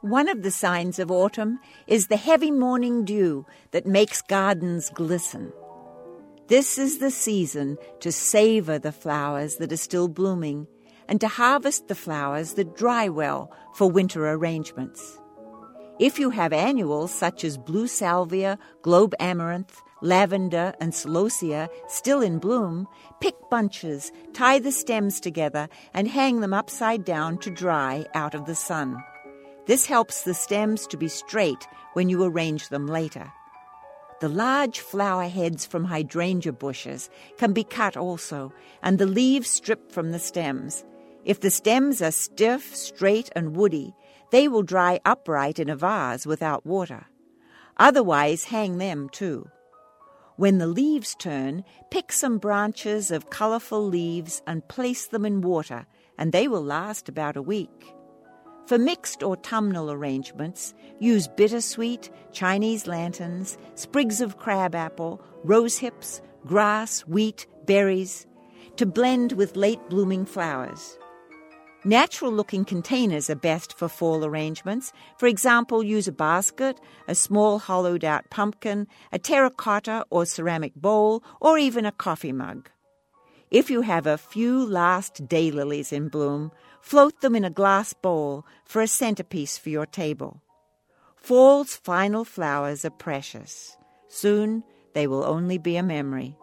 One of the signs of autumn is the heavy morning dew that makes gardens glisten. This is the season to savor the flowers that are still blooming and to harvest the flowers that dry well for winter arrangements. If you have annuals such as blue salvia, globe amaranth, lavender, and celosia still in bloom, pick bunches, tie the stems together, and hang them upside down to dry out of the sun. This helps the stems to be straight when you arrange them later. The large flower heads from hydrangea bushes can be cut also, and the leaves stripped from the stems. If the stems are stiff, straight, and woody, they will dry upright in a vase without water. Otherwise, hang them too. When the leaves turn, pick some branches of colorful leaves and place them in water, and they will last about a week. For mixed autumnal arrangements, use bittersweet, Chinese lanterns, sprigs of crabapple, rosehips, grass, wheat, berries, to blend with late-blooming flowers. Natural-looking containers are best for fall arrangements. For example, use a basket, a small hollowed-out pumpkin, a terracotta or ceramic bowl, or even a coffee mug. If you have a few last daylilies in bloom, float them in a glass bowl for a centerpiece for your table. Fall's final flowers are precious. Soon they will only be a memory.